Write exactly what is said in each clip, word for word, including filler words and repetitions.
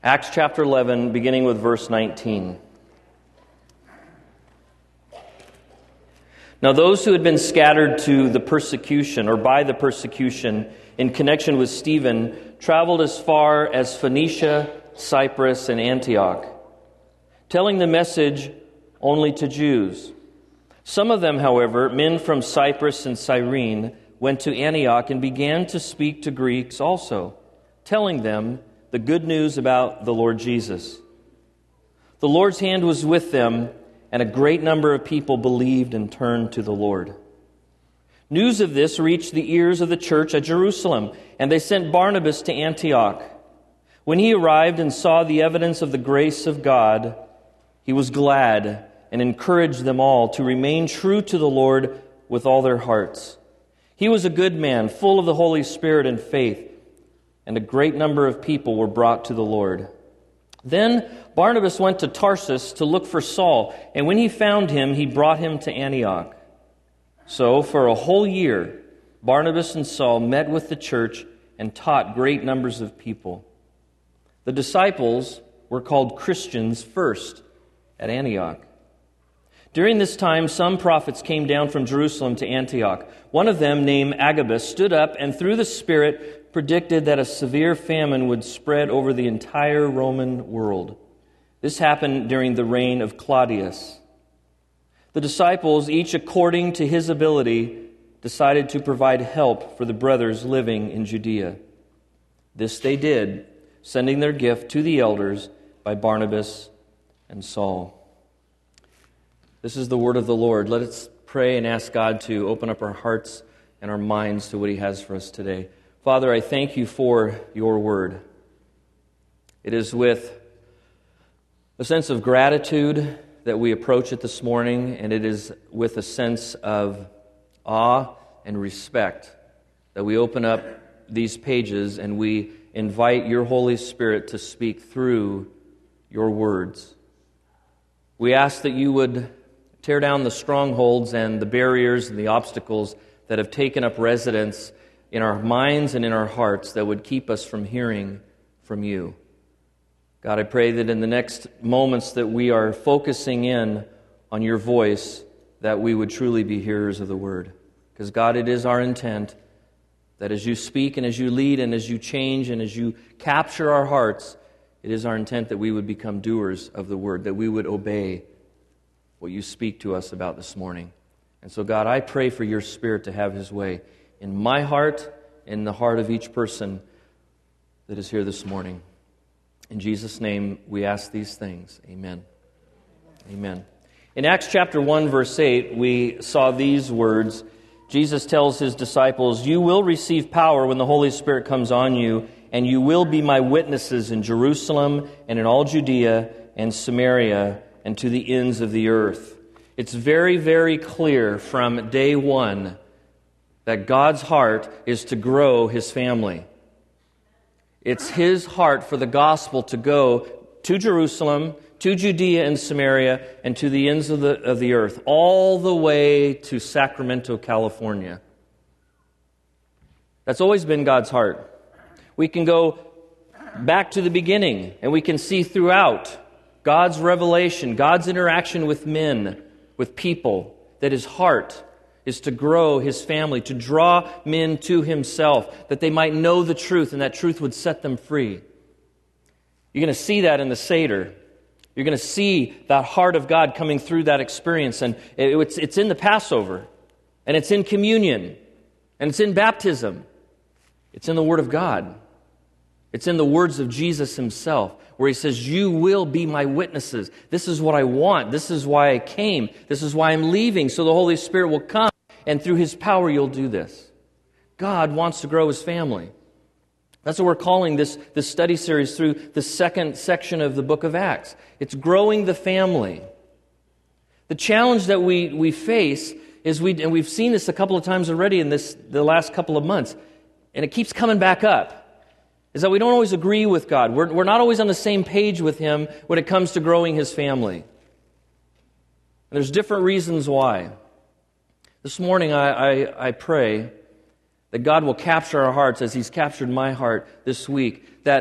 Acts chapter eleven, beginning with verse nineteen. Now those who had been scattered to the persecution, or by the persecution, in connection with Stephen, traveled as far as Phoenicia, Cyprus, and Antioch, telling the message only to Jews. Some of them, however, men from Cyprus and Cyrene, went to Antioch and began to speak to Greeks also, telling them the good news about the Lord Jesus. The Lord's hand was with them, and a great number of people believed and turned to the Lord. News of this reached the ears of the church at Jerusalem, and they sent Barnabas to Antioch. When he arrived and saw the evidence of the grace of God, he was glad and encouraged them all to remain true to the Lord with all their hearts. He was a good man, full of the Holy Spirit and faith, and a great number of people were brought to the Lord. Then Barnabas went to Tarsus to look for Saul, and when he found him, he brought him to Antioch. So, for a whole year, Barnabas and Saul met with the church and taught great numbers of people. The disciples were called Christians first at Antioch. During this time, some prophets came down from Jerusalem to Antioch. One of them, named Agabus, stood up and through the Spirit predicted that a severe famine would spread over the entire Roman world. This happened during the reign of Claudius. The disciples, each according to his ability, decided to provide help for the brothers living in Judea. This they did, sending their gift to the elders by Barnabas and Saul. This is the word of the Lord. Let us pray and ask God to open up our hearts and our minds to what He has for us today. Father, I thank You for Your word. It is with a sense of gratitude that we approach it this morning, and it is with a sense of awe and respect that we open up these pages and we invite Your Holy Spirit to speak through Your words. We ask that You would tear down the strongholds and the barriers and the obstacles that have taken up residence in our minds and in our hearts that would keep us from hearing from You. God, I pray that in the next moments that we are focusing in on Your voice, that we would truly be hearers of the word. Because God, it is our intent that as You speak and as You lead and as You change and as You capture our hearts, it is our intent that we would become doers of the word, that we would obey what You speak to us about this morning. And so, God, I pray for Your Spirit to have His way in my heart, in the heart of each person that is here this morning. In Jesus' name, we ask these things. Amen. Amen. In Acts chapter one, verse eight, we saw these words. Jesus tells His disciples, "You will receive power when the Holy Spirit comes on you, and you will be my witnesses in Jerusalem and in all Judea and Samaria and to the ends of the earth." It's very, very clear from day one that God's heart is to grow His family. It's His heart for the gospel to go to Jerusalem, to Judea and Samaria, and to the ends of the, of the earth, all the way to Sacramento, California. That's always been God's heart. We can go back to the beginning, and we can see throughout God's revelation, God's interaction with men, with people, that His heart is to grow His family, to draw men to Himself, that they might know the truth, and that truth would set them free. You're going to see that in the Seder. You're going to see that heart of God coming through that experience, and it's, it's in the Passover, and it's in communion, and it's in baptism. It's in the Word of God. It's in the words of Jesus Himself, where He says, "You will be my witnesses. This is what I want. This is why I came. This is why I'm leaving, so the Holy Spirit will come, and through His power you'll do this." God wants to grow His family. That's what we're calling this, this study series through the second section of the book of Acts. It's growing the family. The challenge that we, we face is, we and we've seen this a couple of times already in this the last couple of months, and it keeps coming back up, is that we don't always agree with God. We're, we're not always on the same page with Him when it comes to growing His family. And there's different reasons why. This morning I, I, I pray that God will capture our hearts as He's captured my heart this week, that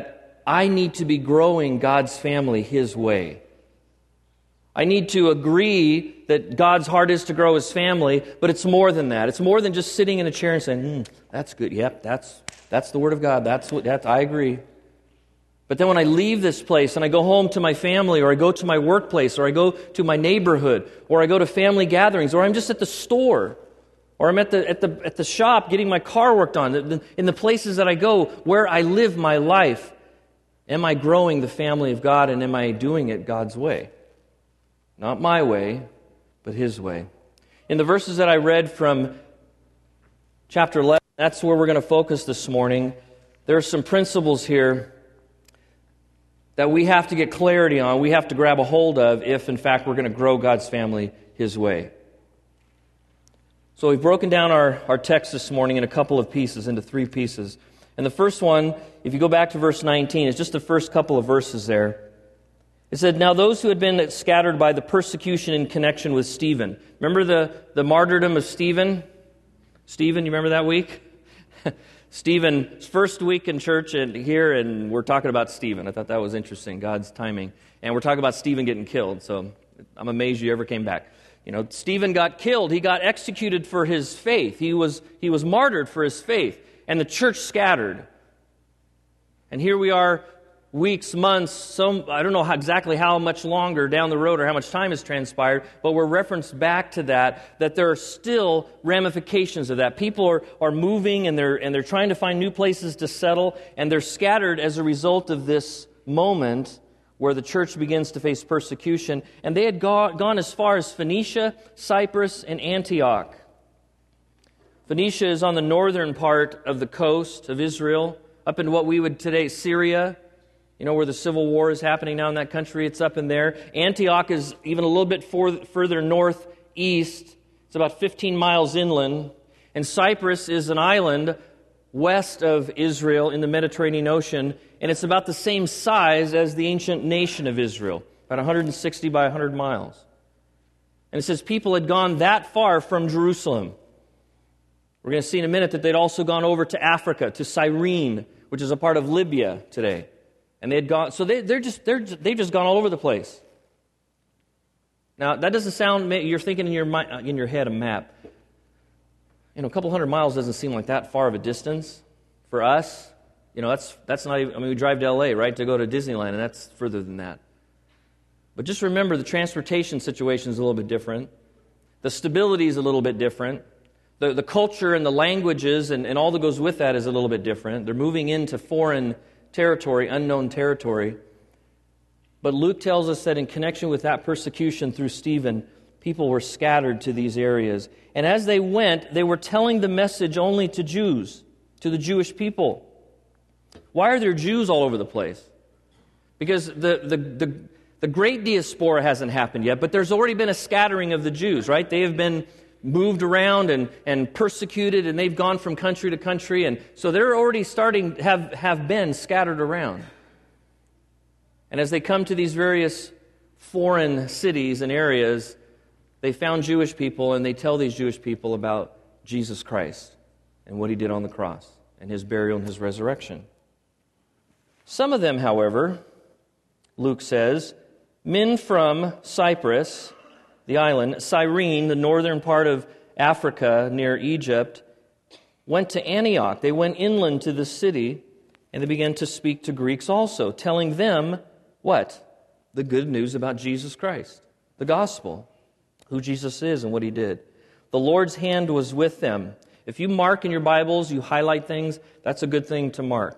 I need to be growing God's family His way. I need to agree that God's heart is to grow His family, but it's more than that. It's more than just sitting in a chair and saying, mm, that's good. Yep, that's that's the Word of God. That's what that's, I agree. But then when I leave this place and I go home to my family, or I go to my workplace, or I go to my neighborhood, or I go to family gatherings, or I'm just at the store, or I'm at the at the at the shop getting my car worked on, in the places that I go where I live my life, am I growing the family of God, and am I doing it God's way? Not my way, but His way. In the verses that I read from chapter eleven, that's where we're going to focus this morning. There are some principles here that we have to get clarity on, we have to grab a hold of if, in fact, we're going to grow God's family His way. So we've broken down our, our text this morning in a couple of pieces, into three pieces. And the first one, if you go back to verse nineteen, it's just the first couple of verses there. It said, now those who had been scattered by the persecution in connection with Stephen. Remember the, the martyrdom of Stephen? Stephen, you remember that week? Stephen's first week in church and here, and we're talking about Stephen. I thought that was interesting, God's timing. And we're talking about Stephen getting killed, so I'm amazed you ever came back. You know, Stephen got killed. He got executed for his faith. He was, he was martyred for his faith, and the church scattered. And here we are, weeks, months, some, I don't know how, exactly how much longer down the road or how much time has transpired, but we're referenced back to that, that there are still ramifications of that. People are, are moving and they're, and they're trying to find new places to settle, and they're scattered as a result of this moment where the church begins to face persecution. And they had go, gone as far as Phoenicia, Cyprus, and Antioch. Phoenicia is on the northern part of the coast of Israel, up into what we would today, Syria. You know, where the civil war is happening now in that country, it's up in there. Antioch is even a little bit for, further northeast. It's about fifteen miles inland. And Cyprus is an island west of Israel in the Mediterranean Ocean, and it's about the same size as the ancient nation of Israel, about one hundred sixty by one hundred miles. And it says people had gone that far from Jerusalem. We're going to see in a minute that they'd also gone over to Africa, to Cyrene, which is a part of Libya today. And they had gone, so they, they're just, they're, they've just gone all over the place. Now, that doesn't sound, you're thinking in your mind, in your head a map. You know, a couple hundred miles doesn't seem like that far of a distance for us. You know, that's that's not even, I mean, we drive to L A, right, to go to Disneyland, and that's further than that. But just remember, the transportation situation is a little bit different. The stability is a little bit different. The, the culture and the languages and, and all that goes with that is a little bit different. They're moving into foreign territory, unknown territory. But Luke tells us that in connection with that persecution through Stephen, people were scattered to these areas. And as they went, they were telling the message only to Jews, to the Jewish people. Why are there Jews all over the place? Because the, the, the, the great diaspora hasn't happened yet, but there's already been a scattering of the Jews, right? They have been moved around and, and persecuted, and they've gone from country to country, and so they're already starting, have, have been scattered around. And as they come to these various foreign cities and areas, they found Jewish people, and they tell these Jewish people about Jesus Christ and what He did on the cross and His burial and His resurrection. Some of them, however, Luke says, men from Cyprus, the island, Cyrene, the northern part of Africa near Egypt, went to Antioch. They went inland to the city, and they began to speak to Greeks also, telling them what? The good news about Jesus Christ, the gospel, who Jesus is and what He did. The Lord's hand was with them. If you mark in your Bibles, you highlight things, that's a good thing to mark.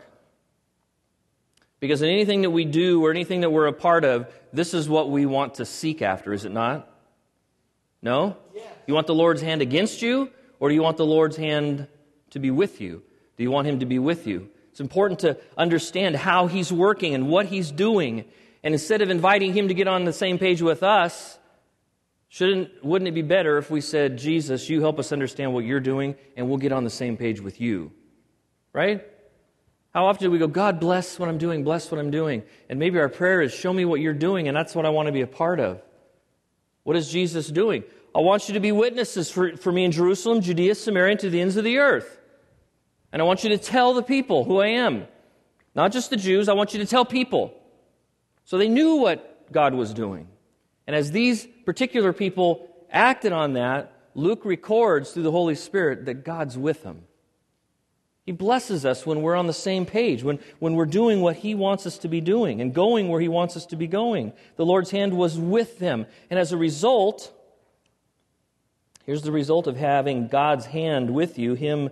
Because in anything that we do or anything that we're a part of, this is what we want to seek after, is it not? No? Yes. You want the Lord's hand against you, or do you want the Lord's hand to be with you? Do you want Him to be with you? It's important to understand how He's working and what He's doing. And instead of inviting Him to get on the same page with us, shouldn't wouldn't it be better if we said, Jesus, you help us understand what you're doing, and we'll get on the same page with you? Right? How often do we go, God, bless what I'm doing, bless what I'm doing? And maybe our prayer is, show me what you're doing, and that's what I want to be a part of. What is Jesus doing? I want you to be witnesses for, for me in Jerusalem, Judea, Samaria, and to the ends of the earth. And I want you to tell the people who I am. Not just the Jews, I want you to tell people. So they knew what God was doing. And as these particular people acted on that, Luke records through the Holy Spirit that God's with them. He blesses us when we're on the same page, when, when we're doing what He wants us to be doing and going where He wants us to be going. The Lord's hand was with them. And as a result, here's the result of having God's hand with you, Him,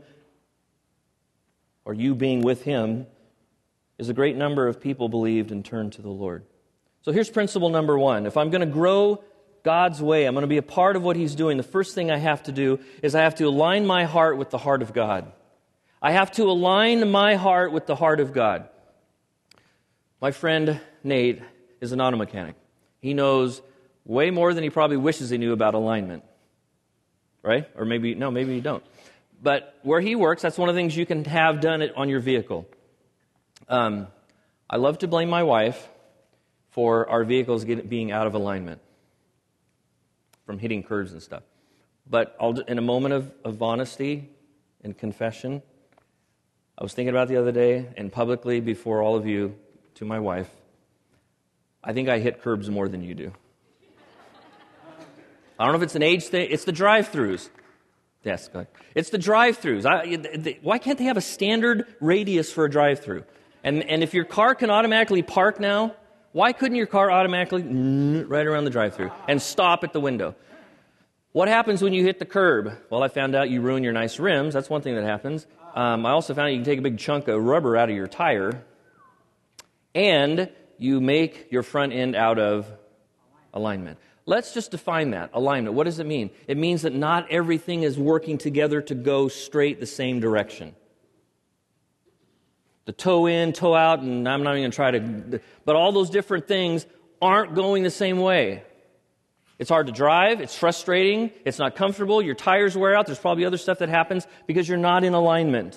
or you being with Him, is a great number of people believed and turned to the Lord. So here's principle number one. If I'm going to grow God's way, I'm going to be a part of what He's doing, the first thing I have to do is I have to align my heart with the heart of God. I have to align my heart with the heart of God. My friend Nate is an auto mechanic. He knows way more than he probably wishes he knew about alignment. Right? Or maybe, no, maybe you don't. But where he works, that's one of the things you can have done it on your vehicle. Um, I love to blame my wife for our vehicles getting, being out of alignment from hitting curves and stuff. But I'll, in a moment of, of honesty and confession, I was thinking about it the other day, and publicly before all of you, to my wife, I think I hit curbs more than you do. I don't know if it's an age thing. It's the drive-thrus. Yes, go ahead. It's the drive-thrus. I, the, why can't they have a standard radius for a drive-thru? And and if your car can automatically park now, why couldn't your car automatically right around the drive-thru and stop at the window? What happens when you hit the curb? Well, I found out you ruin your nice rims. That's one thing that happens. Um, I also found out you can take a big chunk of rubber out of your tire, and you make your front end out of alignment. Let's just define that, alignment. What does it mean? It means that not everything is working together to go straight the same direction. The toe in, toe out, and I'm not even going to try to... But all those different things aren't going the same way. It's hard to drive, it's frustrating, it's not comfortable, your tires wear out, there's probably other stuff that happens because you're not in alignment.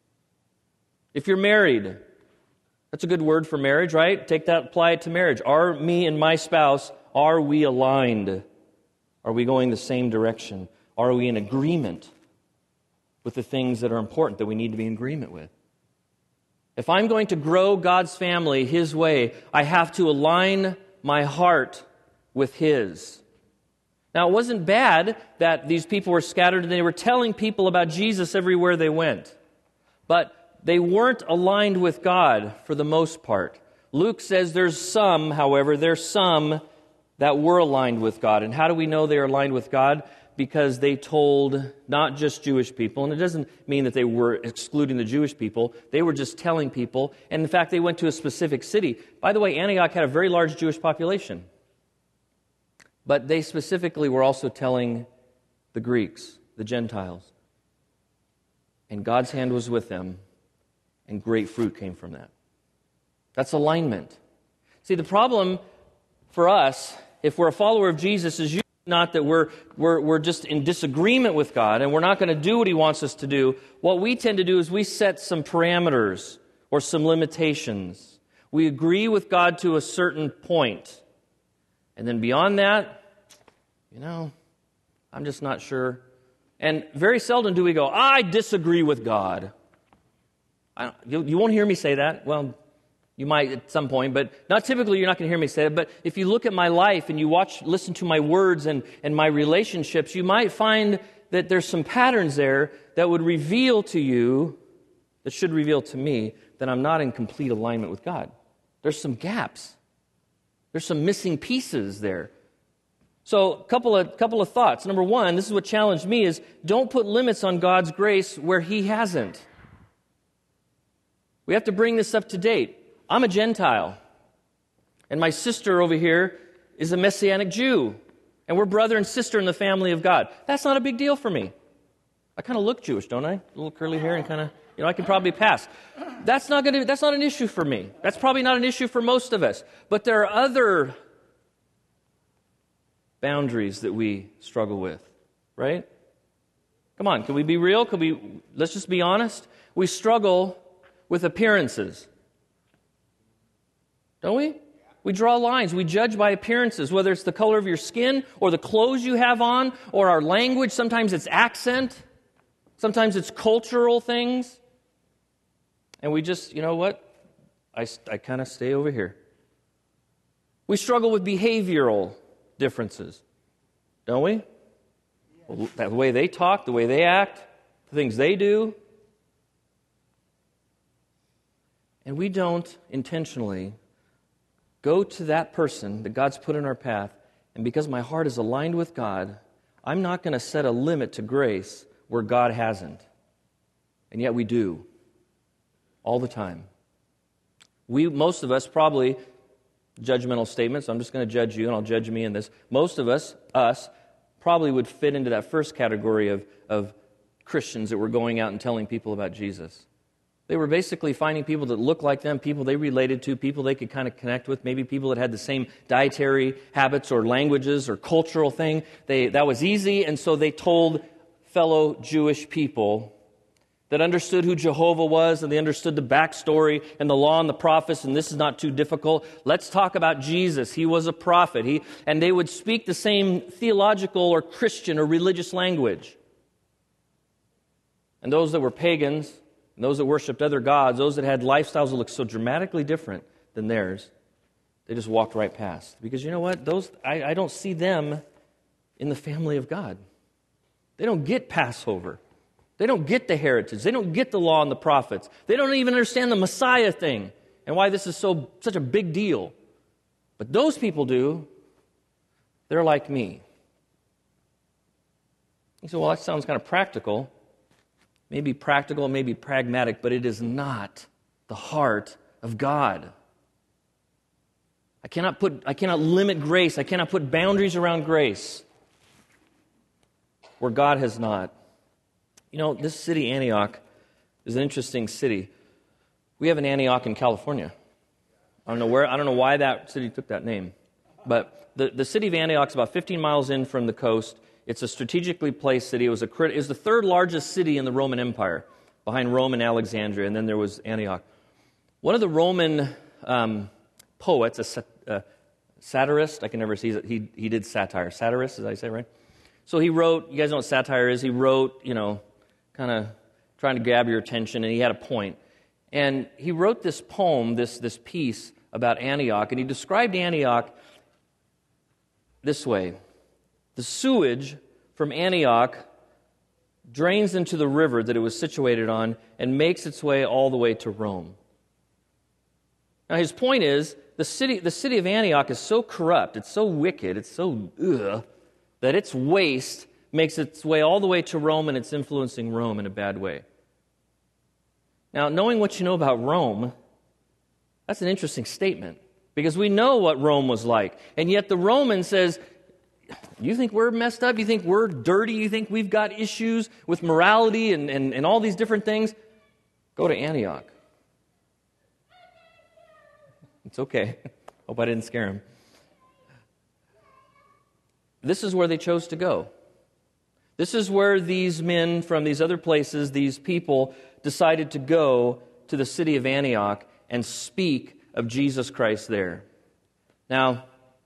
If you're married, that's a good word for marriage, right? Take that, apply it to marriage. Are me and my spouse, are we aligned? Are we going the same direction? Are we in agreement with the things that are important that we need to be in agreement with? If I'm going to grow God's family His way, I have to align my heart with His. Now, it wasn't bad that these people were scattered and they were telling people about Jesus everywhere they went. But they weren't aligned with God for the most part. Luke says there's some, however, there's some that were aligned with God. And how do we know they are aligned with God? Because they told not just Jewish people, and it doesn't mean that they were excluding the Jewish people. They were just telling people. And in fact, they went to a specific city. By the way, Antioch had a very large Jewish population. But they specifically were also telling the Greeks, the Gentiles. And God's hand was with them, and great fruit came from that. That's alignment. See, the problem for us, if we're a follower of Jesus, is usually not that we're, we're, we're just in disagreement with God and we're not going to do what He wants us to do. What we tend to do is we set some parameters or some limitations. We agree with God to a certain point. And then beyond that, you know, I'm just not sure. And very seldom do we go, I disagree with God. I don't, you, you won't hear me say that. Well, you might at some point, but not typically you're not going to hear me say it. But if you look at my life and you watch, listen to my words and, and my relationships, you might find that there's some patterns there that would reveal to you, that should reveal to me, that I'm not in complete alignment with God. There's some gaps. There's some missing pieces there. So a couple of, couple of thoughts. Number one, this is what challenged me, is don't put limits on God's grace where He hasn't. We have to bring this up to date. I'm a Gentile, and my sister over here is a Messianic Jew, and we're brother and sister in the family of God. That's not a big deal for me. I kind of look Jewish, don't I? A little curly hair and kind of, you know, I can probably pass. That's not going to. That's not an issue for me. That's probably not an issue for most of us. But there are other boundaries that we struggle with, right? Come on, can we be real? Can we? Let's just be honest. We struggle with appearances, don't we? We draw lines. We judge by appearances, whether it's the color of your skin or the clothes you have on or our language. Sometimes it's accent. Sometimes it's cultural things. And we just, you know what? I, I kind of stay over here. We struggle with behavioral differences, don't we? Well, the way they talk, the way they act, the things they do. And we don't intentionally go to that person that God's put in our path, and because my heart is aligned with God, I'm not going to set a limit to grace where God hasn't. And yet we do. All the time. We, most of us, probably, judgmental statements, I'm just going to judge you and I'll judge me in this. Most of us, us, probably would fit into that first category of, of Christians that were going out and telling people about Jesus. They were basically finding people that looked like them, people they related to, people they could kind of connect with, maybe people that had the same dietary habits or languages or cultural thing. They, that was easy, and so they told fellow Jewish people that understood who Jehovah was, and they understood the backstory and the law and the prophets, and this is not too difficult. Let's talk about Jesus. He was a prophet. He, and they would speak the same theological or Christian or religious language. And those that were pagans, and those that worshipped other gods, those that had lifestyles that looked so dramatically different than theirs, they just walked right past. Because you know what? Those I, I don't see them in the family of God. They don't get Passover. They don't get the heritage. They don't get the law and the prophets. They don't even understand the Messiah thing and why this is so such a big deal. But those people do. They're like me. You say, well, that sounds kind of practical. Maybe practical, maybe pragmatic, but it is not the heart of God. I cannot put, I cannot limit grace. I cannot put boundaries around grace where God has not. You know, this city, Antioch, is an interesting city. We have an Antioch in California. I don't know where. I don't know why that city took that name, but the, the city of Antioch is about fifteen miles in from the coast. It's a strategically placed city. It was a it was the third largest city in the Roman Empire, behind Rome and Alexandria, and then there was Antioch. One of the Roman um, poets, a, a satirist, I can never see it. He he did satire. Satirist, did I say it right? So he wrote. You guys know what satire is? He wrote, you know. kind of trying to grab your attention, and he had a point. And he wrote this poem, this, this piece about Antioch, and he described Antioch this way. The sewage from Antioch drains into the river that it was situated on and makes its way all the way to Rome. Now his point is, the city, the city of Antioch is so corrupt, it's so wicked, it's so ugh, that its waste makes its way all the way to Rome, and it's influencing Rome in a bad way. Now, knowing what you know about Rome, that's an interesting statement, because we know what Rome was like. And yet the Roman says, you think we're messed up? You think we're dirty? You think we've got issues with morality and, and, and all these different things? Go to Antioch. It's okay. Hope I didn't scare him. This is where they chose to go. This is where these men from these other places, these people, decided to go to the city of Antioch and speak of Jesus Christ there. Now,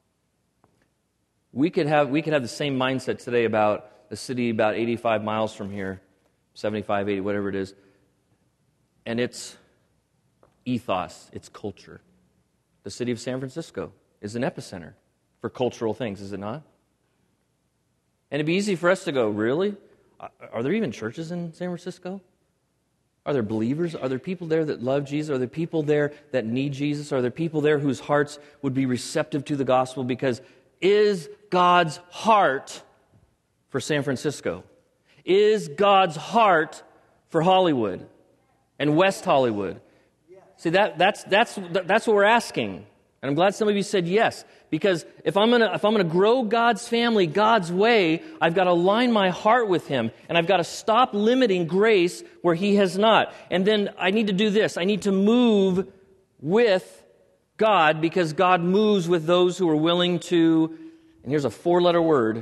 we could have we could have the same mindset today about a city about eighty-five miles from here, seventy-five, eighty, whatever it is, and its ethos, its culture. The city of San Francisco is an epicenter for cultural things, is it not? And it'd be easy for us to go, really? Are there even churches in San Francisco? Are there believers? Are there people there that love Jesus? Are there people there that need Jesus? Are there people there whose hearts would be receptive to the gospel? Because is God's heart for San Francisco? Is God's heart for Hollywood and West Hollywood? See, that that's that's that's what we're asking. And I'm glad some of you said yes, because if I'm gonna if I'm gonna grow God's family God's way, I've got to align my heart with Him, and I've got to stop limiting grace where He has not. And then I need to do this. I need to move with God, because God moves with those who are willing to, and here's a four-letter word,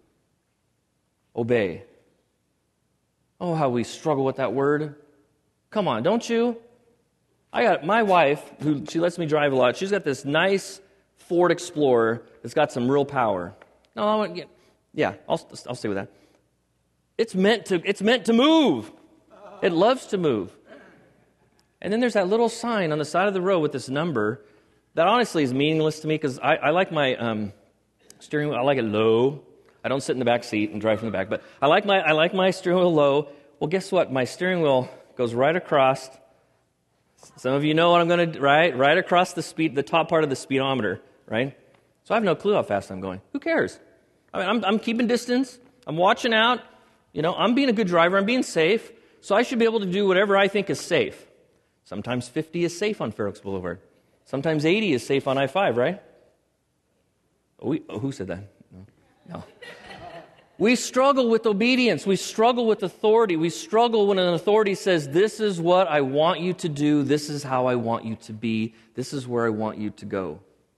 obey. Oh, how we struggle with that word. Come on, don't you? I got my wife, who she lets me drive a lot. She's got this nice Ford Explorer that's got some real power. No, I want to get, yeah, I'll I'll stay with that. It's meant to it's meant to move. It loves to move. And then there's that little sign on the side of the road with this number that honestly is meaningless to me because I, I like my um, steering wheel, I like it low. I don't sit in the back seat and drive from the back, but I like my I like my steering wheel low. Well, guess what? My steering wheel goes right across. Some of you know what I'm going to, right? Right across the speed, the top part of the speedometer, right? So I have no clue how fast I'm going. Who cares? I mean, I'm, I'm keeping distance. I'm watching out. You know, I'm being a good driver. I'm being safe. So I should be able to do whatever I think is safe. Sometimes fifty is safe on Fair Oaks Boulevard. Sometimes eighty is safe on I five, right? Oh, we, oh, who said that? No. no. We struggle with obedience. We struggle with authority. We struggle when an authority says, this is what I want you to do. This is how I want you to be. This is where I want you to go.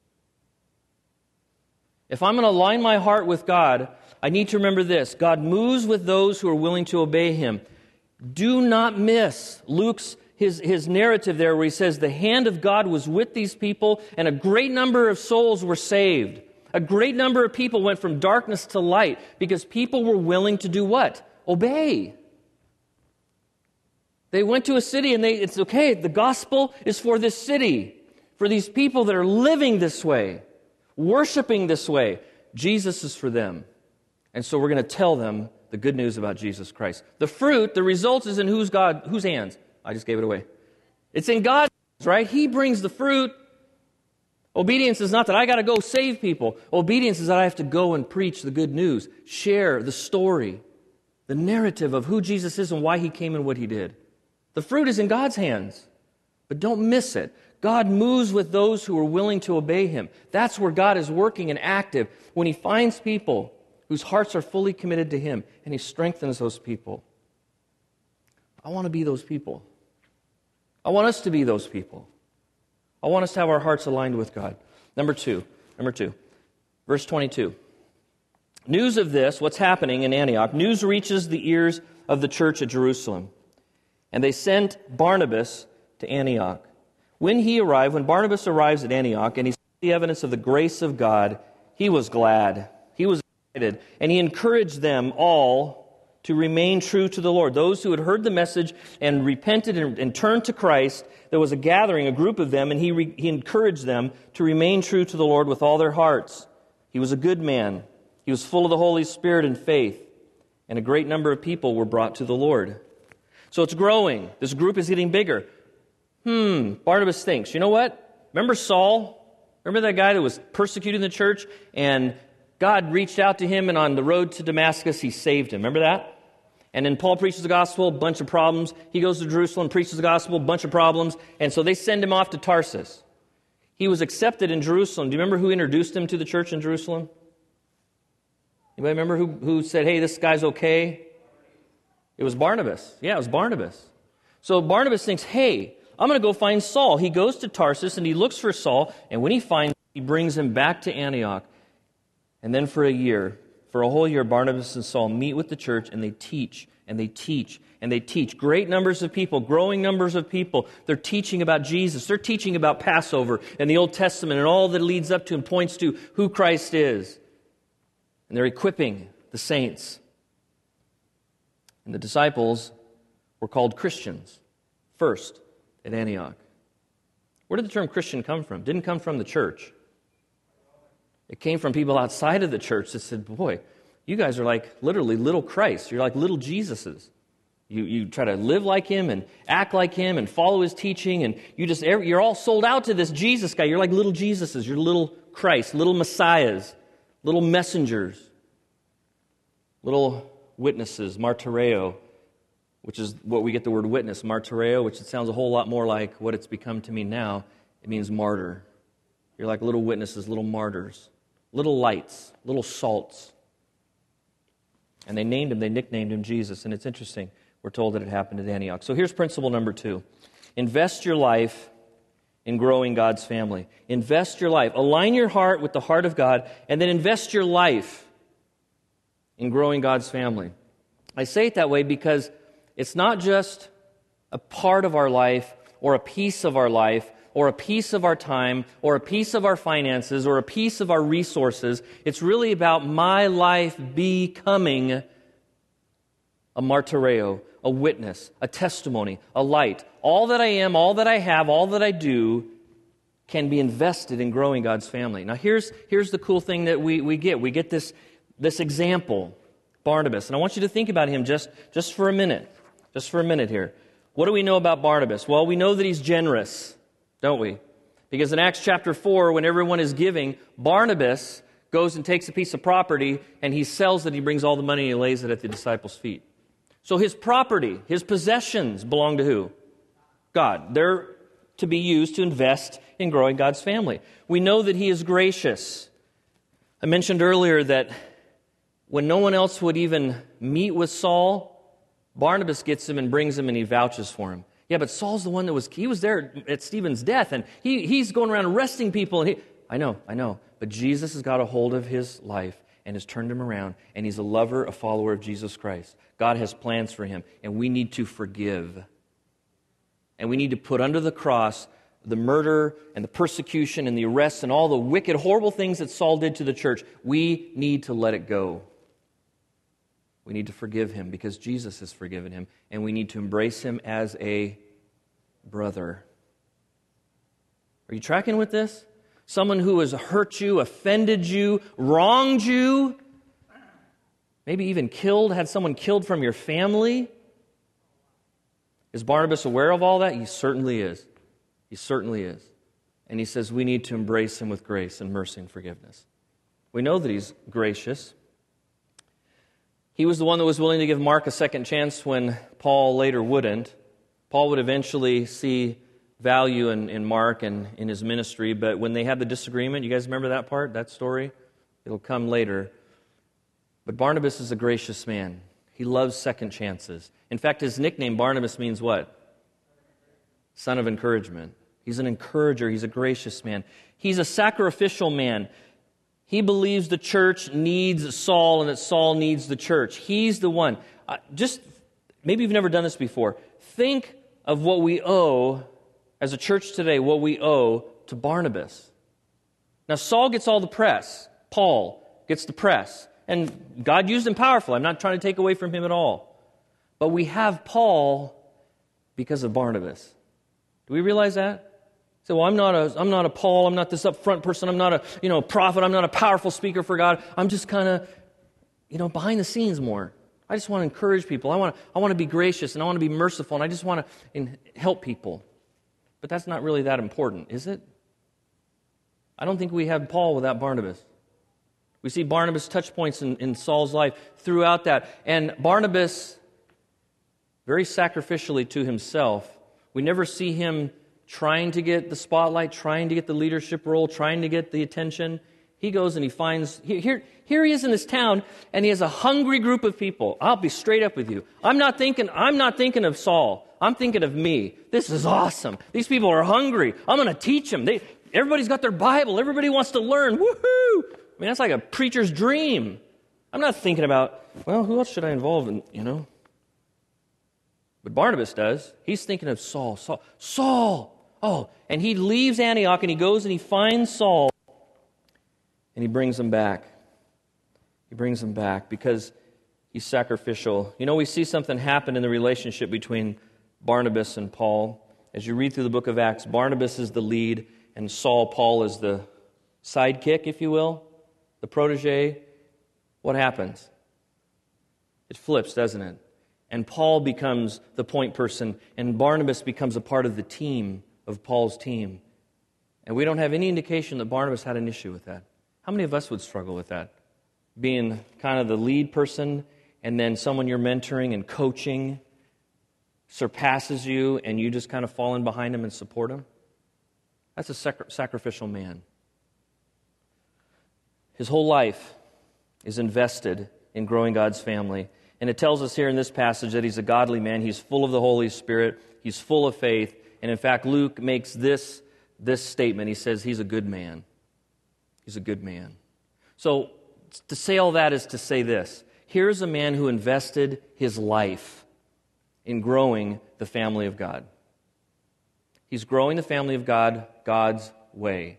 If I'm going to align my heart with God, I need to remember this. God moves with those who are willing to obey Him. Do not miss Luke's his, his narrative there where he says the hand of God was with these people and a great number of souls were saved. A great number of people went from darkness to light because people were willing to do what? Obey. They went to a city and they, it's okay, the gospel is for this city, for these people that are living this way, worshiping this way. Jesus is for them. And so we're going to tell them the good news about Jesus Christ. The fruit, the result is in whose God, whose hands? I just gave it away. It's in God's hands, right? He brings the fruit. Obedience is not that I got to go save people. Obedience is that I have to go and preach the good news, share the story, the narrative of who Jesus is and why He came and what He did. The fruit is in God's hands, but don't miss it. God moves with those who are willing to obey Him. That's where God is working and active, when He finds people whose hearts are fully committed to Him, and He strengthens those people. I want to be those people. I want us to be those people. I want us to have our hearts aligned with God. Number two, number two, verse twenty-two. News of this, what's happening in Antioch, news reaches the ears of the church at Jerusalem. And they sent Barnabas to Antioch. When he arrived, when Barnabas arrives at Antioch and he saw the evidence of the grace of God, he was glad. He was excited. And he encouraged them all to remain true to the Lord. Those who had heard the message and repented and, and turned to Christ, there was a gathering, a group of them, and he, re, he encouraged them to remain true to the Lord with all their hearts. He was a good man. He was full of the Holy Spirit and faith. And a great number of people were brought to the Lord. So it's growing. This group is getting bigger. Hmm, Barnabas thinks, you know what? Remember Saul? Remember that guy that was persecuting the church? And God reached out to him, and on the road to Damascus, He saved him. Remember that? And then Paul preaches the gospel, a bunch of problems. He goes to Jerusalem, preaches the gospel, a bunch of problems. And so they send him off to Tarsus. He was accepted in Jerusalem. Do you remember who introduced him to the church in Jerusalem? Anybody remember who, who said, hey, this guy's okay? It was Barnabas. Yeah, it was Barnabas. So Barnabas thinks, hey, I'm going to go find Saul. He goes to Tarsus and he looks for Saul. And when he finds him, he brings him back to Antioch. And then for a year, for a whole year, Barnabas and Saul meet with the church and they teach and they teach and they teach. Great numbers of people, growing numbers of people. They're teaching about Jesus. They're teaching about Passover and the Old Testament and all that leads up to and points to who Christ is. And they're equipping the saints. And the disciples were called Christians first at Antioch. Where did the term Christian come from? It didn't come from the church. It came from people outside of the church that said, boy, you guys are like literally little Christ. You're like little Jesuses. You you try to live like Him and act like Him and follow His teaching, and you just, you're all sold out to this Jesus guy. You're like little Jesuses. You're little Christ, little Messiahs, little messengers, little witnesses, martyreo, which is what we get the word witness, martyreo, which it sounds a whole lot more like what it's become to mean now. It means martyr. You're like little witnesses, little martyrs, little lights, little salts. And they named him, they nicknamed him Jesus. And it's interesting, we're told that it happened at Antioch. So here's principle number two. Invest your life in growing God's family. Invest your life. Align your heart with the heart of God, and then invest your life in growing God's family. I say it that way because it's not just a part of our life or a piece of our life or a piece of our time or a piece of our finances or a piece of our resources. It's really about my life becoming a martyreo, a witness, a testimony, a light. All that I am, all that I have, all that I do can be invested in growing God's family. Now here's, here's the cool thing that we, we get. We get this, this example, Barnabas. And I want you to think about him just, just for a minute. Just for a minute here. What do we know about Barnabas? Well, we know that he's generous, don't we? Because in Acts chapter four, when everyone is giving, Barnabas goes and takes a piece of property and he sells it, he brings all the money and he lays it at the disciples' feet. So his property, his possessions belong to who? God. They're to be used to invest in growing God's family. We know that he is gracious. I mentioned earlier that when no one else would even meet with Saul, Barnabas gets him and brings him and he vouches for him. Yeah, but Saul's the one that was, he was there at Stephen's death and he, he's going around arresting people. And he, I know, I know. But Jesus has got a hold of his life and has turned him around, and he's a lover, a follower of Jesus Christ. God has plans for him, and we need to forgive. And we need to put under the cross the murder and the persecution and the arrests and all the wicked, horrible things that Saul did to the church. We need to let it go. We need to forgive him because Jesus has forgiven him, and we need to embrace him as a brother. Are you tracking with this? Someone who has hurt you, offended you, wronged you, maybe even killed, had someone killed from your family. Is Barnabas aware of all that? He certainly is. He certainly is. And he says we need to embrace him with grace and mercy and forgiveness. We know that he's gracious. He was the one that was willing to give Mark a second chance when Paul later wouldn't. Paul would eventually see value in, in Mark and in his ministry, but when they had the disagreement, you guys remember that part, that story? It'll come later. But Barnabas is a gracious man. He loves second chances. In fact, his nickname, Barnabas, means what? Son of encouragement. He's an encourager. He's a gracious man. He's a sacrificial man. He believes the church needs Saul and that Saul needs the church. He's the one. Uh, just, maybe you've never done this before. Think of what we owe as a church today, what we owe to Barnabas. Now, Saul gets all the press. Paul gets the press. And God used him powerfully. I'm not trying to take away from him at all. But we have Paul because of Barnabas. Do we realize that? So, well, I'm not a, I'm not a Paul. I'm not this upfront person. I'm not a, you know, prophet. I'm not a powerful speaker for God. I'm just kind of, you know, behind the scenes more. I just want to encourage people. I want to, I want to be gracious and I want to be merciful and I just want to help people. But that's not really that important, is it? I don't think we have Paul without Barnabas. We see Barnabas' touch points in, in Saul's life throughout that. And Barnabas, very sacrificially to himself, we never see him trying to get the spotlight, trying to get the leadership role, trying to get the attention. He goes and he finds, here, here he is in this town, and he has a hungry group of people. I'll be straight up with you. I'm not thinking, I'm not thinking of Saul. I'm thinking of me. This is awesome. These people are hungry. I'm going to teach them. They, everybody's got their Bible. Everybody wants to learn. Woohoo! I mean, that's like a preacher's dream. I'm not thinking about, well, who else should I involve in, you know? But Barnabas does. He's thinking of Saul. Saul. Saul! Oh, and he leaves Antioch and he goes and he finds Saul and he brings him back. He brings him back because he's sacrificial. You know, we see something happen in the relationship between Barnabas and Paul. As you read through the book of Acts, Barnabas is the lead and Saul, Paul, is the sidekick, if you will, the protege. What happens? It flips, doesn't it? And Paul becomes the point person, and Barnabas becomes a part of the team, of Paul's team. And we don't have any indication that Barnabas had an issue with that. How many of us would struggle with that? Being kind of the lead person, and then someone you're mentoring and coaching surpasses you, and you just kind of fall in behind him and support him? That's a sacri- sacrificial man. His whole life is invested in growing God's family. And it tells us here in this passage that he's a godly man. He's full of the Holy Spirit. He's full of faith. And in fact, Luke makes this, this statement. He says he's a good man. He's a good man. So to say all that is to say this. Here's a man who invested his life in growing the family of God. He's growing the family of God God's way.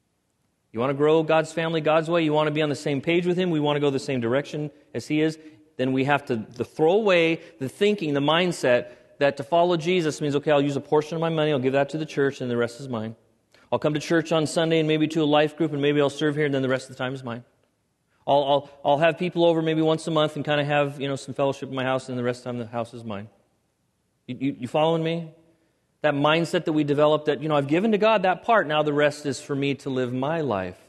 You want to grow God's family God's way? You want to be on the same page with Him? We want to go the same direction as He is? then we have to, to throw away the thinking, the mindset that to follow Jesus means, okay, I'll use a portion of my money, I'll give that to the church, and the rest is mine. I'll come to church on Sunday and maybe to a life group, and maybe I'll serve here, and then the rest of the time is mine. I'll I'll, I'll have people over maybe once a month and kind of have, you know, some fellowship in my house, and the rest of the time the house is mine. You, you, you following me? That mindset that we developed that, you know, I've given to God that part, now the rest is for me to live my life.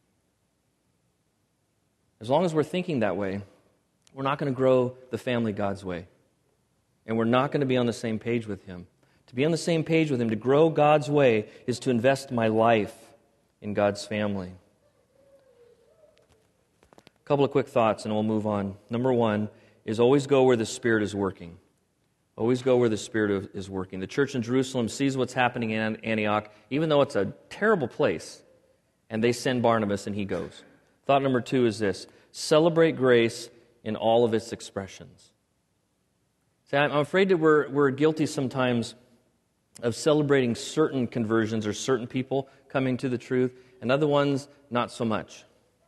As long as we're thinking that way, we're not going to grow the family God's way. And we're not going to be on the same page with Him. To be on the same page with Him, to grow God's way, is to invest my life in God's family. A couple of quick thoughts and we'll move on. Number one is always go where the Spirit is working. Always go where the Spirit is working. The church in Jerusalem sees what's happening in Antioch, even though it's a terrible place, and they send Barnabas and he goes. Thought number two is this: celebrate grace in all of its expressions. See, I'm afraid that we're, we're guilty sometimes of celebrating certain conversions or certain people coming to the truth, and other ones not so much.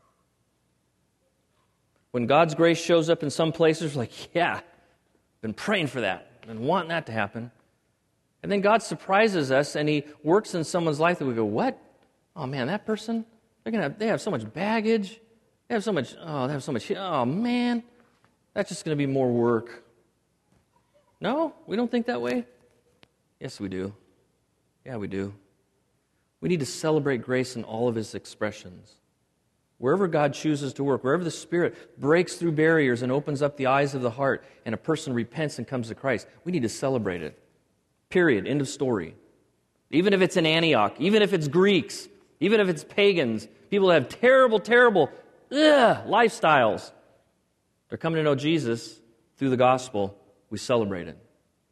When God's grace shows up in some places, we're like, yeah, been praying for that. And wanting that to happen. And then God surprises us and He works in someone's life that we go, what? Oh man, that person, they're gonna have, they have so much baggage. They have so much, oh, they have so much, oh man, that's just going to be more work. No, we don't think that way? Yes, we do. Yeah, we do. We need to celebrate grace in all of its expressions. Wherever God chooses to work, wherever the Spirit breaks through barriers and opens up the eyes of the heart and a person repents and comes to Christ, we need to celebrate it. Period. End of story. Even if it's in Antioch, even if it's Greeks, even if it's pagans, people that have terrible, terrible ugh, lifestyles, they're coming to know Jesus through the gospel, we celebrate it.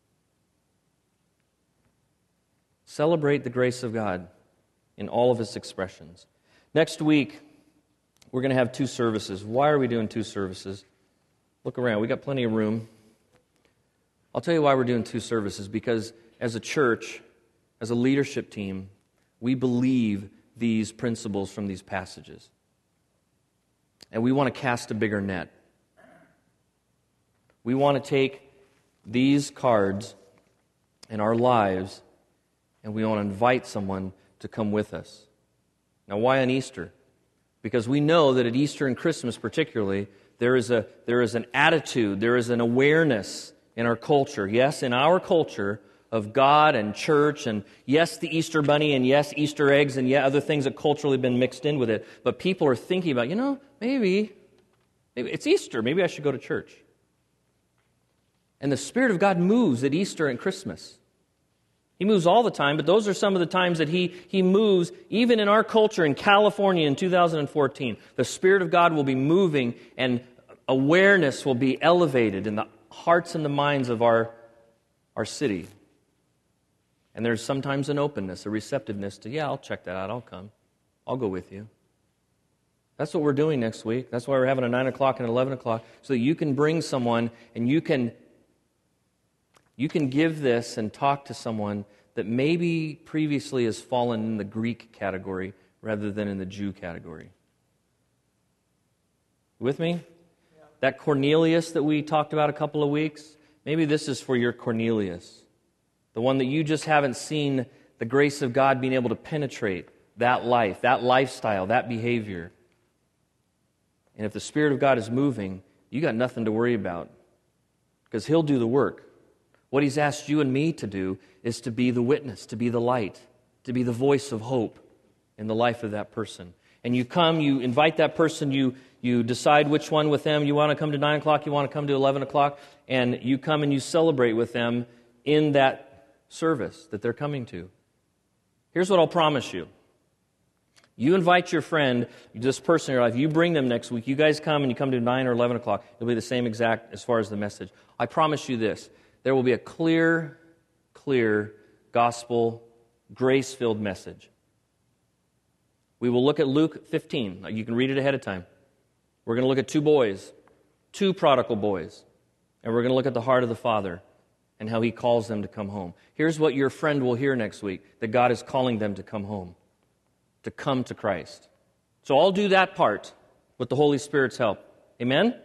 Celebrate the grace of God in all of its expressions. Next week, we're going to have two services. Why are we doing two services? Look around. We got plenty of room. I'll tell you why we're doing two services. Because as a church, as a leadership team, we believe these principles from these passages. And we want to cast a bigger net. We want to take these cards in our lives and we want to invite someone to come with us. Now, why on Easter? Because we know that at Easter and Christmas particularly, there is a there is an attitude, there is an awareness in our culture, yes, in our culture, of God and church, and yes, the Easter bunny, and yes, Easter eggs, and yeah, other things that culturally have been mixed in with it. But people are thinking about, you know, maybe, maybe it's Easter, maybe I should go to church. And the Spirit of God moves at Easter and Christmas. He moves all the time, but those are some of the times that He, he moves, even in our culture in California in two thousand fourteen. The Spirit of God will be moving, and awareness will be elevated in the hearts and the minds of our, our city. And there's sometimes an openness, a receptiveness to, yeah, I'll check that out, I'll come. I'll go with you. That's what we're doing next week. That's why we're having a nine o'clock and eleven o'clock, so that you can bring someone and you can You can give this and talk to someone that maybe previously has fallen in the Greek category rather than in the Jew category. You with me? Yeah. That Cornelius that we talked about a couple of weeks, maybe this is for your Cornelius. The one that you just haven't seen the grace of God being able to penetrate that life, that lifestyle, that behavior. And if the Spirit of God is moving, you got nothing to worry about, because He'll do the work. What He's asked you and me to do is to be the witness, to be the light, to be the voice of hope in the life of that person. And you come, you invite that person, you you decide which one with them. You want to come to nine o'clock, you want to come to eleven o'clock, and you come and you celebrate with them in that service that they're coming to. Here's what I'll promise you. You invite your friend, this person in your life, you bring them next week, you guys come and you come to nine or eleven o'clock. It'll be the same exact as far as the message. I promise you this. There will be a clear, clear gospel, grace-filled message. We will look at Luke fifteen. You can read it ahead of time. We're going to look at two boys, two prodigal boys, and we're going to look at the heart of the Father and how He calls them to come home. Here's what your friend will hear next week, that God is calling them to come home, to come to Christ. So I'll do that part with the Holy Spirit's help. Amen?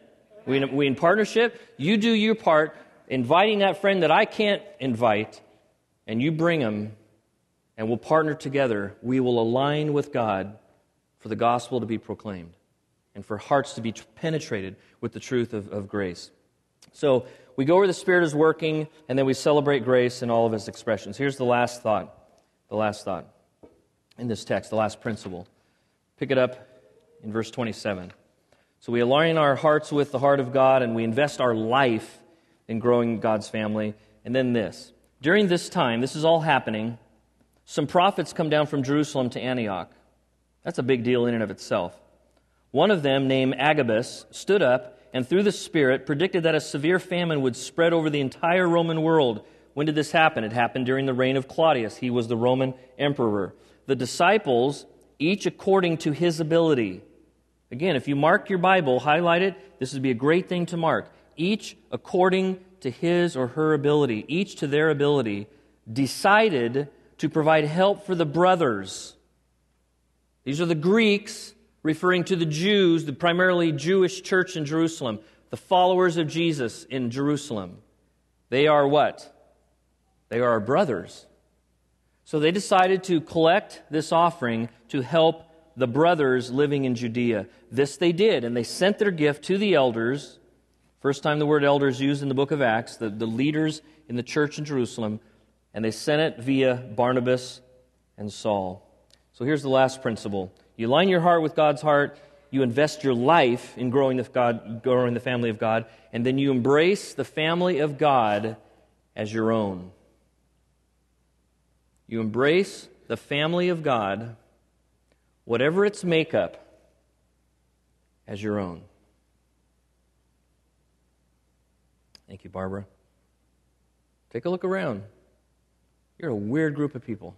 We, we in partnership, you do your part, inviting that friend that I can't invite, and you bring him, and we'll partner together. We will align with God for the gospel to be proclaimed and for hearts to be penetrated with the truth of, of grace. So we go where the Spirit is working, and then we celebrate grace in all of its expressions. Here's the last thought, the last thought in this text, the last principle. Pick it up in verse twenty-seven. So we align our hearts with the heart of God, and we invest our life in growing God's family. And then this. During this time, this is all happening, some prophets come down from Jerusalem to Antioch. That's a big deal in and of itself. One of them, named Agabus, stood up and through the Spirit predicted that a severe famine would spread over the entire Roman world. When did this happen? It happened during the reign of Claudius. He was the Roman emperor. The disciples, each according to his ability. Again, if you mark your Bible, highlight it, this would be a great thing to mark. Each according to his or her ability, each to their ability, decided to provide help for the brothers. These are the Greeks referring to the Jews, the primarily Jewish church in Jerusalem, the followers of Jesus in Jerusalem. They are what? They are our brothers. So they decided to collect this offering to help the brothers living in Judea. This they did, and they sent their gift to the elders. First time the word elders used in the book of Acts, the, the leaders in the church in Jerusalem, and they sent it via Barnabas and Saul. So here's the last principle. You align your heart with God's heart, you invest your life in growing the, God, growing the family of God, and then you embrace the family of God as your own. You embrace the family of God, whatever its makeup, as your own. Thank you, Barbara. Take a look around. You're a weird group of people.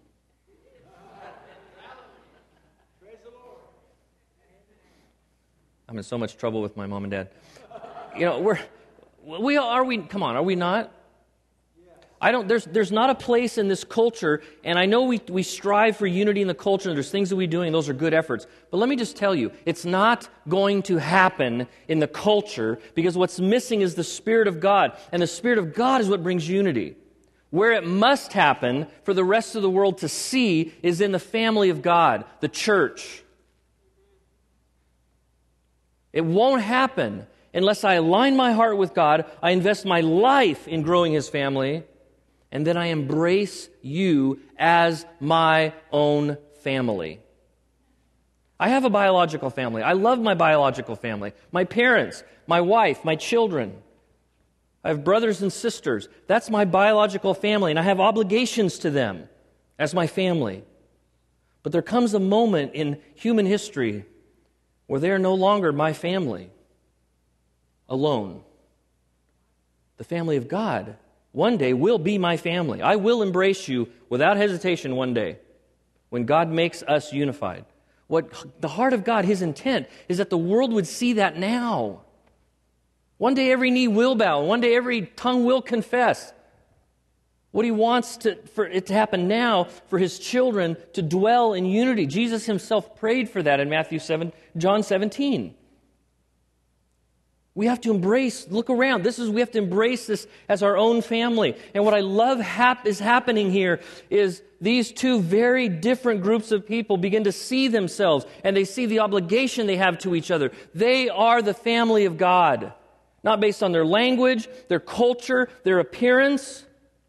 I'm in so much trouble with my mom and dad. You know, we're we are we come on, are we not? I don't there's there's not a place in this culture, and I know we we strive for unity in the culture, and there's things that we do, and those are good efforts. But let me just tell you, it's not going to happen in the culture, because what's missing is the Spirit of God, and the Spirit of God is what brings unity. Where it must happen for the rest of the world to see is in the family of God, the church. It won't happen unless I align my heart with God, I invest my life in growing His family, and then I embrace you as my own family. I have a biological family. I love my biological family. My parents, my wife, my children. I have brothers and sisters. That's my biological family, and I have obligations to them as my family. But there comes a moment in human history where they are no longer my family alone. The family of God one day will be my family. I will embrace you without hesitation one day when God makes us unified. What the heart of God, His intent, is that the world would see that now. One day every knee will bow. One day every tongue will confess. What He wants to, for it to happen now, for His children to dwell in unity. Jesus Himself prayed for that in Matthew seven, John seventeen. We have to embrace, look around. This is, we have to embrace this as our own family. And what I love hap- is happening here is these two very different groups of people begin to see themselves, and they see the obligation they have to each other. They are the family of God. Not based on their language, their culture, their appearance.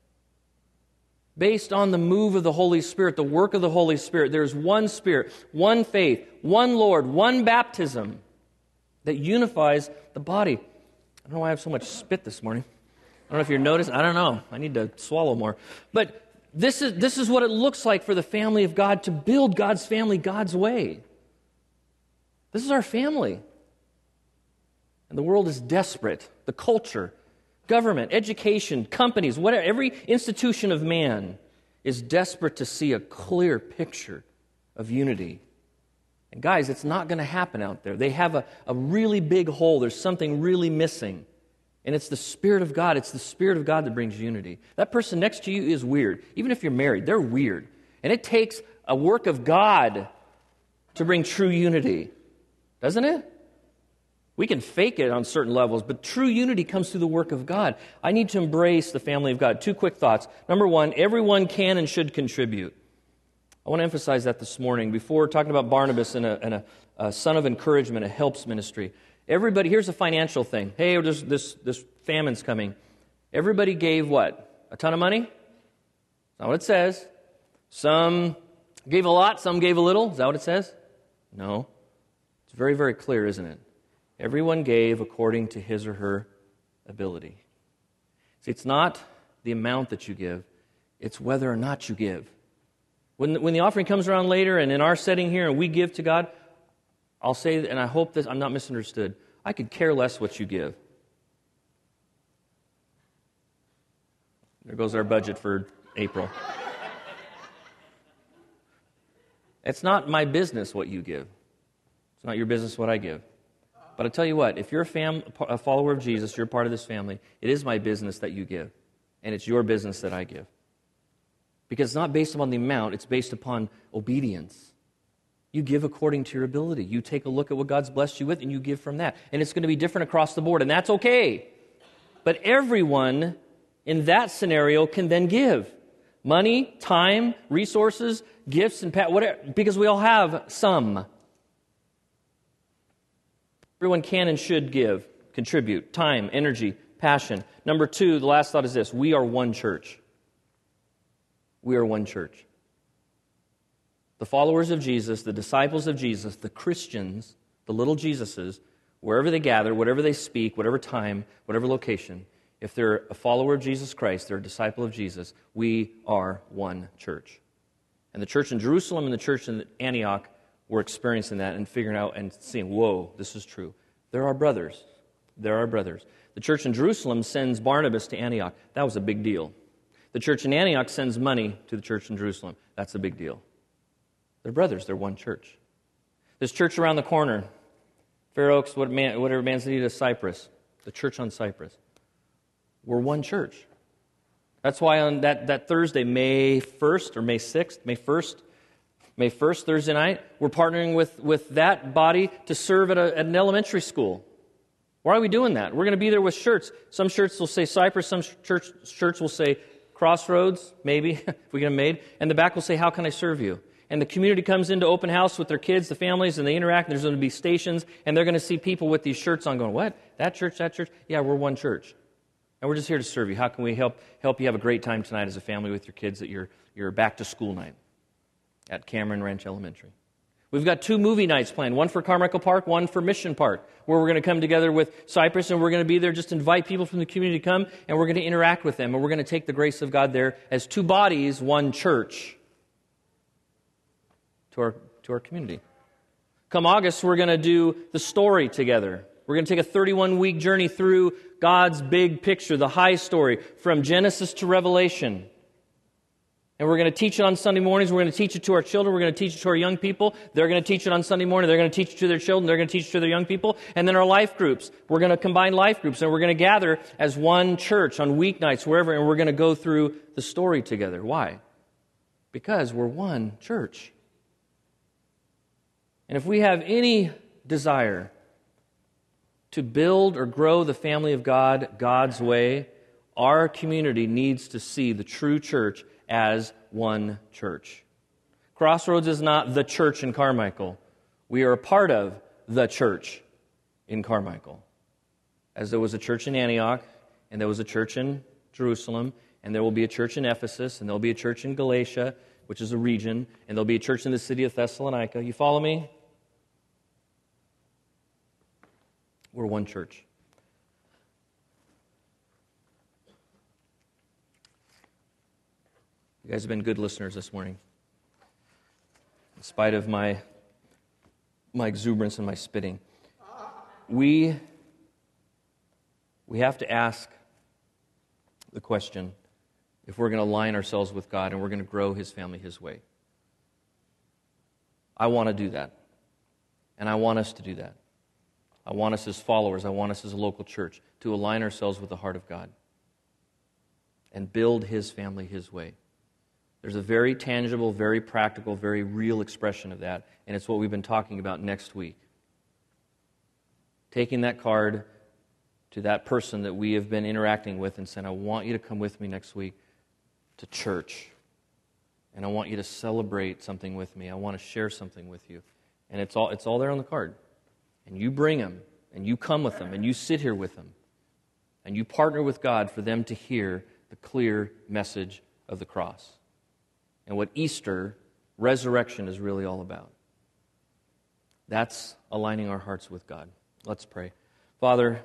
Based on the move of the Holy Spirit, the work of the Holy Spirit. There is one Spirit, one faith, one Lord, one baptism that unifies the body. I don't know why I have so much spit this morning. I don't know if you're noticing. I don't know. I need to swallow more. But this is, this is what it looks like for the family of God to build God's family God's way. This is our family. And the world is desperate. The culture, government, education, companies, whatever, every institution of man is desperate to see a clear picture of unity. And guys, it's not going to happen out there. They have a, a really big hole. There's something really missing. And it's the Spirit of God. It's the Spirit of God that brings unity. That person next to you is weird. Even if you're married, they're weird. And it takes a work of God to bring true unity. Doesn't it? We can fake it on certain levels, but true unity comes through the work of God. I need to embrace the family of God. Two quick thoughts. Number one, everyone can and should contribute. I want to emphasize that this morning. Before talking about Barnabas and a, and a, a son of encouragement, a helps ministry, everybody, here's a financial thing. Hey, there's this, this famine's coming. Everybody gave what? A ton of money? That's not what it says. Some gave a lot, some gave a little. Is that what it says? No. It's very, very clear, isn't it? Everyone gave according to his or her ability. See, it's not the amount that you give, it's whether or not you give. When, when the offering comes around later, and in our setting here, and we give to God, I'll say, and I hope that I'm not misunderstood, I could care less what you give. There goes our budget for April. It's not my business what you give. It's not your business what I give. But I tell you what, if you're a, fam- a follower of Jesus, you're part of this family, it is my business that you give. And it's your business that I give. Because it's not based upon the amount, it's based upon obedience. You give according to your ability. You take a look at what God's blessed you with and you give from that. And it's going to be different across the board, and that's okay. But everyone in that scenario can then give. Money, time, resources, gifts, and pa- whatever, because we all have some. Everyone can and should give, contribute, time, energy, passion. Number two, the last thought is this. We are one church. We are one church. The followers of Jesus, the disciples of Jesus, the Christians, the little Jesuses, wherever they gather, whatever they speak, whatever time, whatever location, if they're a follower of Jesus Christ, they're a disciple of Jesus, we are one church. And the church in Jerusalem and the church in Antioch were experiencing that and figuring out and seeing, whoa, this is true. There are brothers. There are brothers. The church in Jerusalem sends Barnabas to Antioch. That was a big deal. The church in Antioch sends money to the church in Jerusalem. That's a big deal. They're brothers. They're one church. This church around the corner, Fair Oaks, what man, whatever Man's Needed, Cypress, the church on Cypress. We're one church. That's why on that, that Thursday, May first or May sixth, May first, May first, Thursday night, we're partnering with, with that body to serve at, a, at an elementary school. Why are we doing that? We're going to be there with shirts. Some shirts will say Cypress, some church, shirts will say Crossroads, maybe, if we get them made, and the back will say, how can I serve you? And the community comes into open house with their kids, the families, and they interact, and there's going to be stations, and they're going to see people with these shirts on going, what? That church, that church? Yeah, we're one church. And we're just here to serve you. How can we help help you have a great time tonight as a family with your kids at your, your back-to-school night at Cameron Ranch Elementary? We've got two movie nights planned, one for Carmichael Park, one for Mission Park, where we're going to come together with Cypress, and we're going to be there, just invite people from the community to come, and we're going to interact with them, and we're going to take the grace of God there as two bodies, one church, to our, to our community. Come August, we're going to do the story together. We're going to take a thirty-one week journey through God's big picture, the high story, from Genesis to Revelation. And we're going to teach it on Sunday mornings. We're going to teach it to our children. We're going to teach it to our young people. They're going to teach it on Sunday morning. They're going to teach it to their children. They're going to teach it to their young people. And then our life groups. We're going to combine life groups. And we're going to gather as one church on weeknights, wherever, and we're going to go through the story together. Why? Because we're one church. And if we have any desire to build or grow the family of God God's way, our community needs to see the true church as one church. Crossroads is not the church in Carmichael. We are a part of the church in Carmichael. As there was a church in Antioch, and there was a church in Jerusalem, and there will be a church in Ephesus, and there will be a church in Galatia, which is a region, and there will be a church in the city of Thessalonica. You follow me? We're one church. You guys have been good listeners this morning. In spite of my, my exuberance and my spitting. We, we have to ask the question if we're going to align ourselves with God and we're going to grow His family His way. I want to do that. And I want us to do that. I want us as followers, I want us as a local church to align ourselves with the heart of God and build His family His way. There's a very tangible, very practical, very real expression of that, and it's what we've been talking about next week. taking that card to that person that we have been interacting with and saying, I want you to come with me next week to church. And I want you to celebrate something with me. I want to share something with you. And it's all it's all there on the card. And you bring them, and you come with them, and you sit here with them. And you partner with God for them to hear the clear message of the cross. And what Easter, resurrection, is really all about. That's aligning our hearts with God. Let's pray. Father,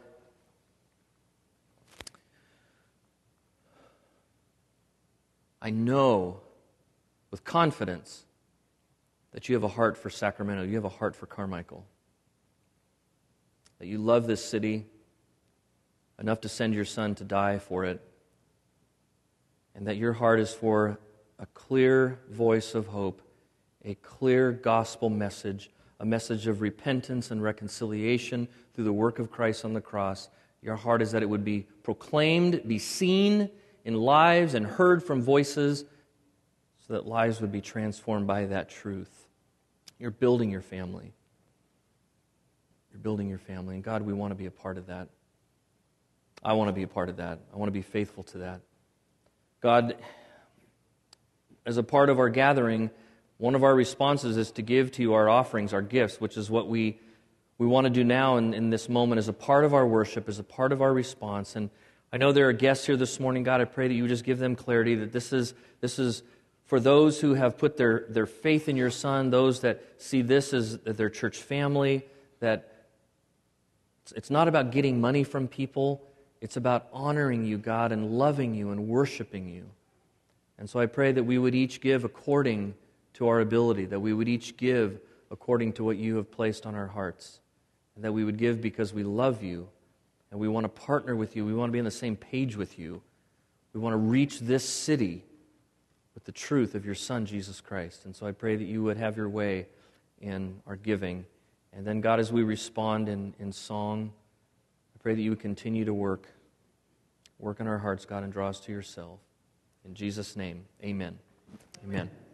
I know with confidence that you have a heart for Sacramento, you have a heart for Carmichael, that you love this city enough to send your Son to die for it, and that your heart is for a clear voice of hope, a clear gospel message, a message of repentance and reconciliation through the work of Christ on the cross. Your heart is that it would be proclaimed, be seen in lives and heard from voices, so that lives would be transformed by that truth. You're building your family. You're building your family. And God, we want to be a part of that. I want to be a part of that. I want to be faithful to that. God, as a part of our gathering, one of our responses is to give to you our offerings, our gifts, which is what we, we want to do now in, in this moment as a part of our worship, as a part of our response. And I know there are guests here this morning. God, I pray that you would just give them clarity that this is this is for those who have put their, their faith in your Son, those that see this as their church family, that it's not about getting money from people. It's about honoring you, God, and loving you and worshiping you. And so I pray that we would each give according to our ability, that we would each give according to what you have placed on our hearts, and that we would give because we love you, and we want to partner with you. We want to be on the same page with you. We want to reach this city with the truth of your Son, Jesus Christ. And so I pray that you would have your way in our giving. And then, God, as we respond in, in song, I pray that you would continue to work, work in our hearts, God, and draw us to yourself. In Jesus' name, amen. Amen.